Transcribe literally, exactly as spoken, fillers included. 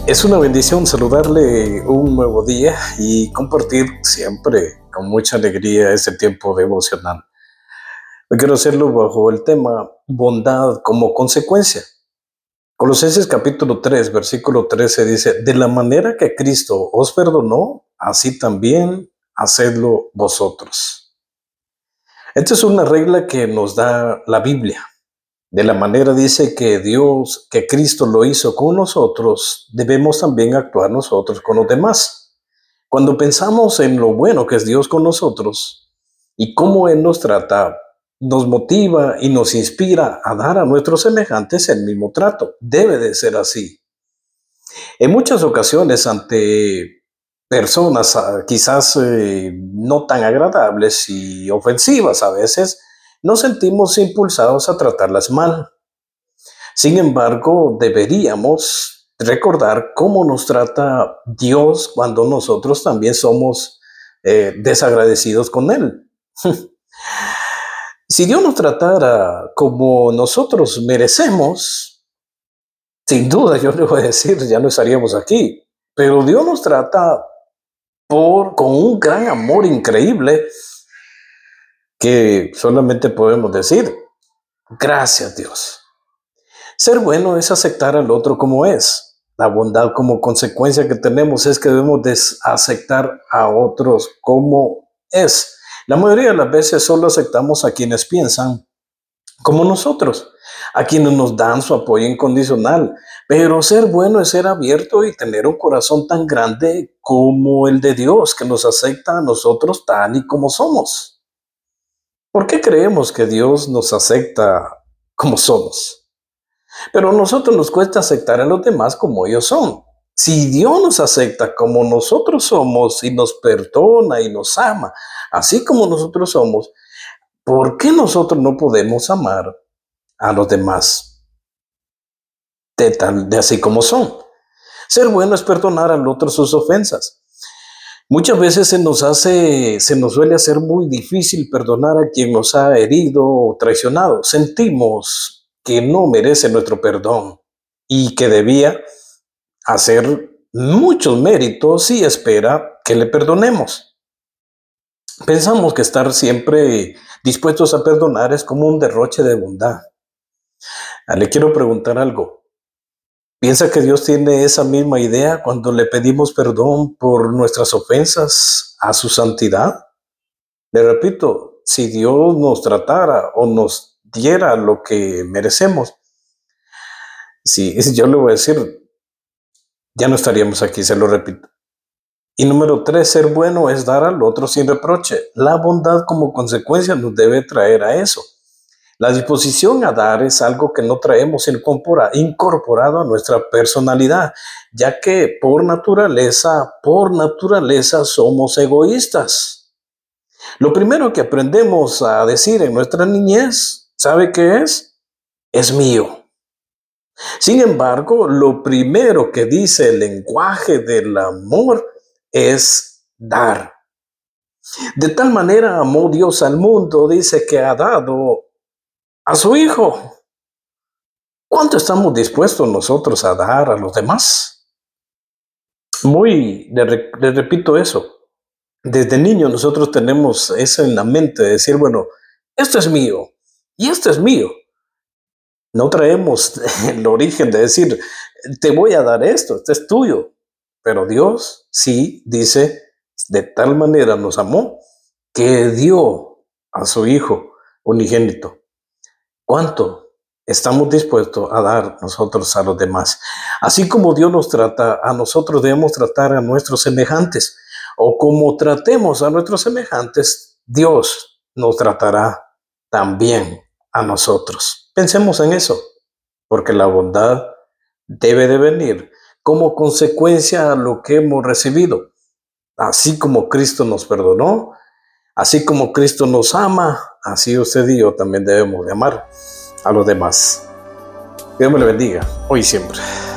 Es una bendición saludarle un nuevo día y compartir siempre con mucha alegría este tiempo devocional. Hoy quiero hacerlo bajo el tema bondad como consecuencia. Colosenses capítulo tres, versículo trece dice: de la manera que Cristo os perdonó, así también hacedlo vosotros. Esta es una regla que nos da la Biblia. De la manera dice que Dios, que Cristo lo hizo con nosotros, debemos también actuar nosotros con los demás. Cuando pensamos en lo bueno que es Dios con nosotros y cómo Él nos trata, nos motiva y nos inspira a dar a nuestros semejantes el mismo trato. Debe de ser así. En muchas ocasiones, ante personas ah, quizás eh, no tan agradables y ofensivas a veces, nos sentimos impulsados a tratarlas mal. Sin embargo, deberíamos recordar cómo nos trata Dios cuando nosotros también somos eh, desagradecidos con Él. Si Dios nos tratara como nosotros merecemos, sin duda yo le voy a decir, ya no estaríamos aquí. Pero Dios nos trata por, con un gran amor increíble que solamente podemos decir: gracias, Dios. Ser bueno es aceptar al otro como es. La bondad como consecuencia que tenemos es que debemos de aceptar a otros como es. La mayoría de las veces solo aceptamos a quienes piensan como nosotros, a quienes nos dan su apoyo incondicional. Pero ser bueno es ser abierto y tener un corazón tan grande como el de Dios, que nos acepta a nosotros tal y como somos. ¿Por qué creemos que Dios nos acepta como somos? Pero a nosotros nos cuesta aceptar a los demás como ellos son. Si Dios nos acepta como nosotros somos y nos perdona y nos ama, así como nosotros somos, ¿por qué nosotros no podemos amar a los demás de, tal, de así como son? Ser bueno es perdonar al otro sus ofensas. Muchas veces se nos hace, se nos suele hacer muy difícil perdonar a quien nos ha herido o traicionado. Sentimos que no merece nuestro perdón y que debía hacer muchos méritos y espera que le perdonemos. Pensamos que estar siempre dispuestos a perdonar es como un derroche de bondad. Le quiero preguntar algo. ¿Piensa que Dios tiene esa misma idea cuando le pedimos perdón por nuestras ofensas a su santidad? Le repito, si Dios nos tratara o nos diera lo que merecemos, sí, yo le voy a decir, ya no estaríamos aquí, se lo repito. Y número tres, ser bueno es dar al otro sin reproche. La bondad como consecuencia nos debe traer a eso. La disposición a dar es algo que no traemos incorporado a nuestra personalidad, ya que por naturaleza, por naturaleza somos egoístas. Lo primero que aprendemos a decir en nuestra niñez, ¿sabe qué es? Es mío. Sin embargo, lo primero que dice el lenguaje del amor es dar. De tal manera amó Dios al mundo, dice, que ha dado a su Hijo. ¿Cuánto estamos dispuestos nosotros a dar a los demás? Muy, le, le repito eso. Desde niño nosotros tenemos eso en la mente de decir, bueno, esto es mío y esto es mío. No traemos el origen de decir, te voy a dar esto, esto es tuyo. Pero Dios sí dice, de tal manera nos amó que dio a su Hijo unigénito. ¿Cuánto estamos dispuestos a dar nosotros a los demás? Así como Dios nos trata, a nosotros debemos tratar a nuestros semejantes. O como tratemos a nuestros semejantes, Dios nos tratará también a nosotros. Pensemos en eso, porque la bondad debe de venir como consecuencia a lo que hemos recibido. Así como Cristo nos perdonó, así como Cristo nos ama, así usted y yo también debemos de amar a los demás. Dios me le bendiga, hoy y siempre.